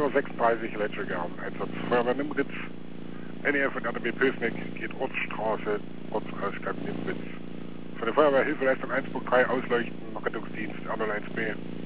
3:36 Uhr, Letschegern. Einsatz Feuerwehr Nimritz, NEF und RTB Pösneck, geht Ortsstraße, Ortsausgang Nimritz. Von der Feuerwehr Hilfeleistung 1.3 Ausleuchten, Rettungsdienst, R01B.